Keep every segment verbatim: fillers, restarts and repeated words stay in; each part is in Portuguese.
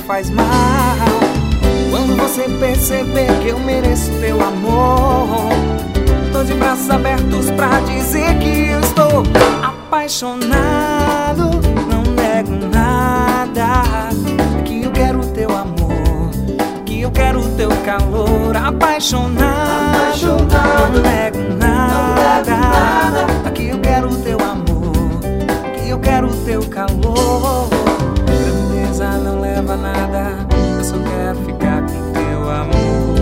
faz mal. Quando você perceber que eu mereço teu amor, tô de braços abertos pra dizer que eu estou apaixonado. Não nego nada, que eu quero teu amor, que eu quero teu calor. Apaixonado, apaixonado. Não nego nada, que eu quero teu amor, que eu quero teu calor. Grandeza não leva a nada, eu só quero ficar com teu amor.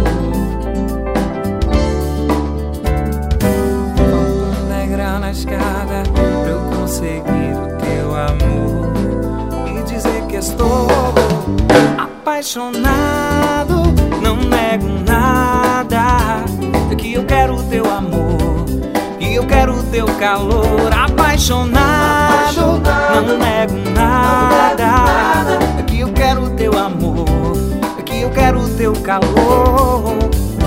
Falta um degrau na escada pra eu conseguir o teu amor e dizer que estou apaixonado. Não nego nada, que eu quero teu amor, que eu quero teu calor. Apaixonado, não nego nada, que eu quero teu amor, que eu quero teu calor.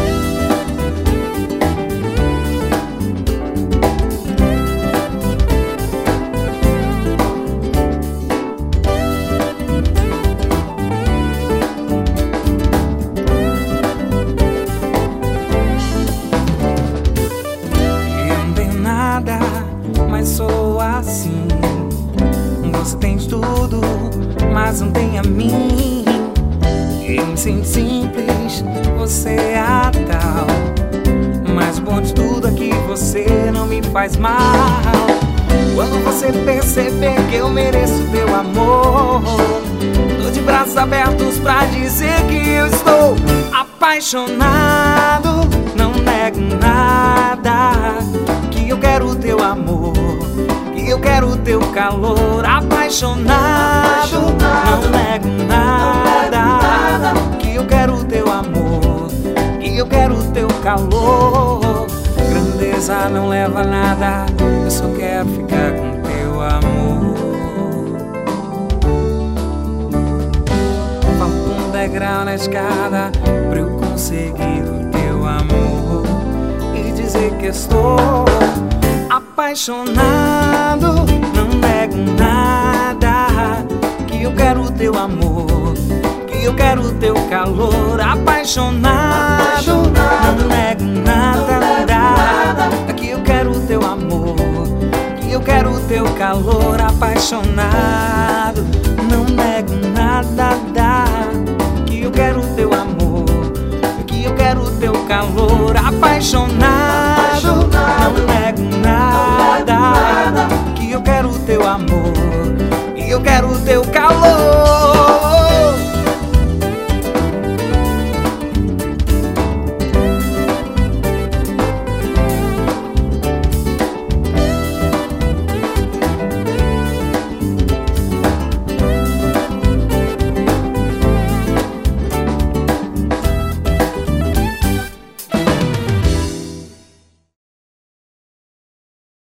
Mas sou assim. Você tem de tudo, mas não tem a mim. Eu me sinto simples, você é a tal. Mas o bom de tudo é que você não me faz mal. Quando você perceber que eu mereço teu amor, tô de braços abertos pra dizer que eu estou apaixonado. Não nego nada, que eu quero teu amor, que eu quero teu calor. Apaixonado, não nego nada, que eu quero teu amor, que eu quero teu calor. Grandeza não leva a nada, eu só quero ficar com teu amor. Falta um degrau na escada pra eu conseguir o teu amor e dizer que estou apaixonado. Não nego nada, que eu quero teu amor, que eu quero teu calor. Apaixonado, não nego nada, que eu quero teu amor, que eu quero teu calor. Apaixonado, não nego nada, que eu quero teu amor, que eu quero teu calor. Apaixonado, não nego nada, que eu quero teu amor, e eu quero teu calor.